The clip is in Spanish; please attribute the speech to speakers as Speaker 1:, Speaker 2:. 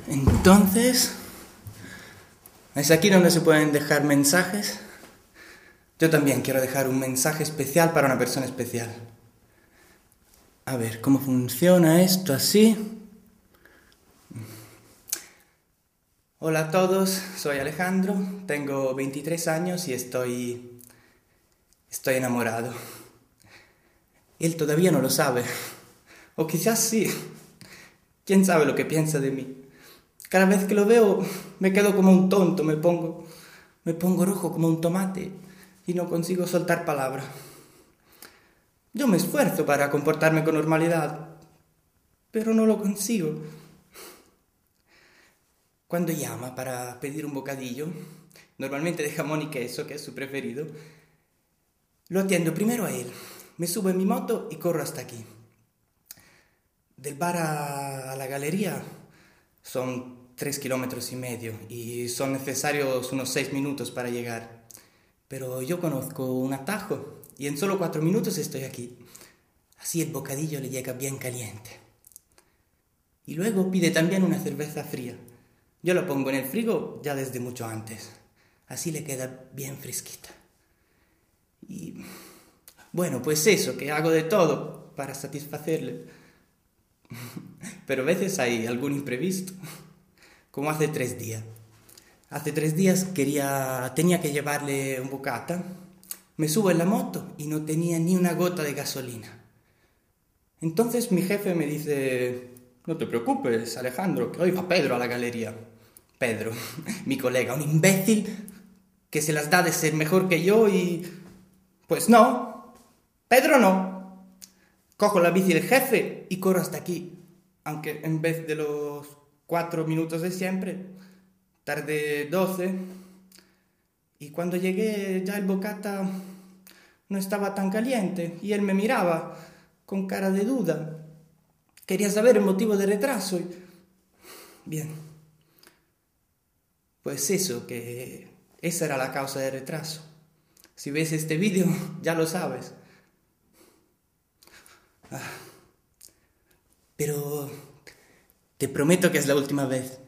Speaker 1: Entonces, ¿es aquí donde se pueden dejar mensajes? Yo también quiero dejar un mensaje especial para una persona especial. A ver, ¿cómo funciona esto así? Hola a todos, soy Alejandro, tengo 23 años y estoy enamorado. Él todavía no lo sabe, o quizás sí. ¿Quién sabe lo que piensa de mí? Cada vez que lo veo me quedo como un tonto, me pongo rojo como un tomate y no consigo soltar palabra. Yo me esfuerzo para comportarme con normalidad, pero no lo consigo. Cuando llama para pedir un bocadillo, normalmente de jamón y queso, que es su preferido, lo atiendo primero a él. Me subo en mi moto y corro hasta aquí. Del bar a la galería son 3,5 kilómetros y son necesarios unos 6 minutos para llegar. Pero yo conozco un atajo y en solo 4 minutos estoy aquí. Así el bocadillo le llega bien caliente. Y luego pide también una cerveza fría. Yo la pongo en el frigo ya desde mucho antes. Así le queda bien fresquita. Y bueno, pues eso, que hago de todo para satisfacerle. Pero a veces hay algún imprevisto. Como hace 3 días. Hace 3 días tenía que llevarle un bocata. Me subo en la moto y no tenía ni una gota de gasolina. Entonces mi jefe me dice: no te preocupes, Alejandro, que hoy va Pedro a la galería. Pedro, mi colega, un imbécil que se las da de ser mejor que yo y... Pues no, Pedro no. Cojo la bici del jefe y corro hasta aquí. Aunque en vez de los 4 minutos de siempre, tardé 12. Y cuando llegué ya el bocata no estaba tan caliente y él me miraba con cara de duda. Quería saber el motivo del retraso y... Bien. Pues eso, que esa era la causa del retraso. Si ves este vídeo, ya lo sabes. Pero te prometo que es la última vez.